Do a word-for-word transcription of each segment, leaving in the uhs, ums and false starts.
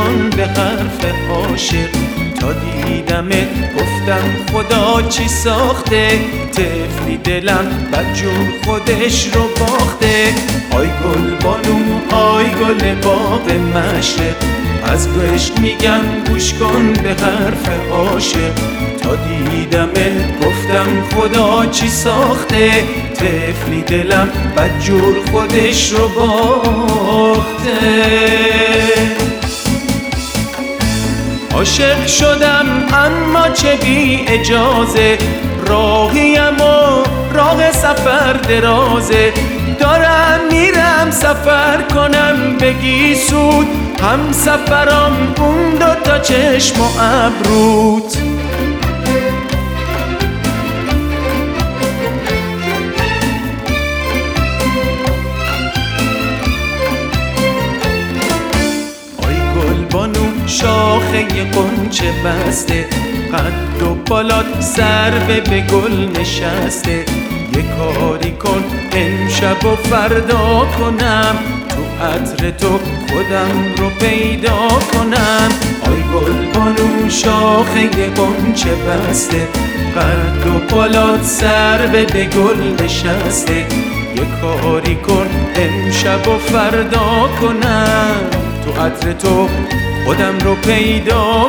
کن به حرف عاشق. تا دیدمت گفتم خدا چی ساخته، طفلی دلم بدجور خودش رو باخته. آی گل بانو آی گل باغ مشرق، از عشق میگم گوش کن به حرف عاشق. تا دیدمت گفتم خدا چی ساخته، طفلی دلم بدجور خودش رو باخته. عاشق شدم اما چه بی اجازه، راهیم و راه سفر درازه. دارم میرم سفر کنم بگی سود، هم سفرم اون دو تا چشم و ابروت. شاخه قنچه بسته، قد و بالات سربه به گل نشسته. یه کاری کن امشب و فردا کنم، تو عطر تو خودم رو پیدا کنم. آی گل بانو شاخه قنچه بسته، قد و بالات سربه به گل نشسته. یه کاری کن امشب و فردا کنم، تو عطر تو خودم رو پیدا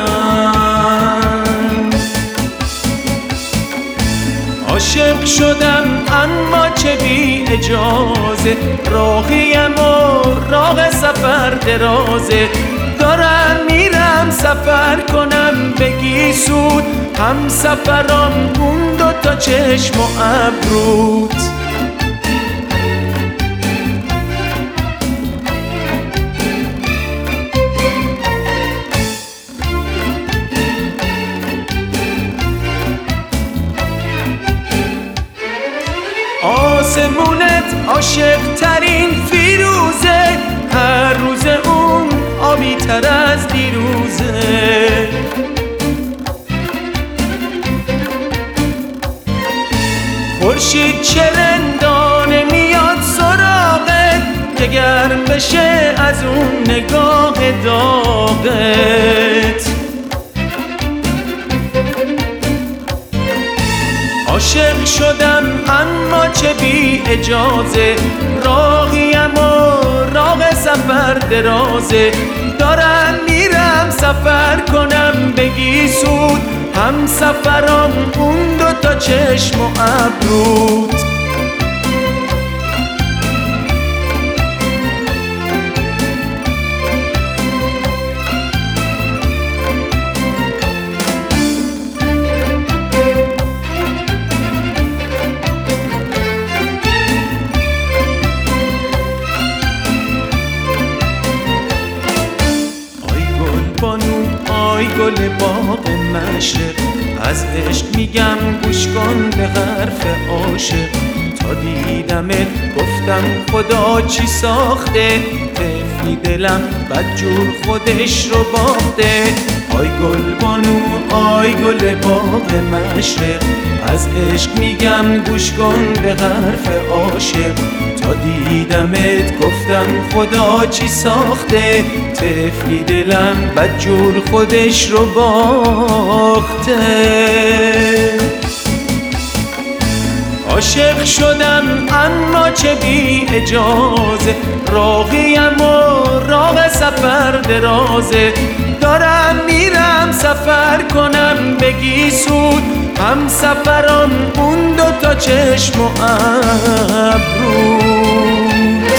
کنم. عاشق شدم اما چه بی اجازه، راهیم و راه سفر درازه. دارم میرم سفر کنم بگی سود، هم سفرم اون دو تا چشم و ابروت. آسمونت عاشق ترین فیروزه، هر روز اون آبی تر از دیروزه. خورشید چرندانه میاد سراغت، که گرم بشه از اون نگاه داغت. عاشق شدم اما چه بی اجازه، راهیم و راه سفر درازه. دارم میرم سفر کنم بگی سود، هم سفرم اون دو تا چشم و ابروت. آی گل باغ مشرق، از عشق میگم گوش کن به حرف عاشق. تا دیدمت گفتم خدا چی ساخته، طفلی دلم بدجور خودش رو باخته. آی گل بانو آی گل باغ مشرق، از عشق میگم گوش کن به حرف عاشق. تا دیدمت گفتم خدا چی ساخته، طفلی دلم بدجور خودش رو باخته. عاشق شدم اما چه بی اجازه، راهیم و راه سفر درازه. دارم میرم سفر کنم بگی سود، هم سفرم اون دو تا چشم و ابرو.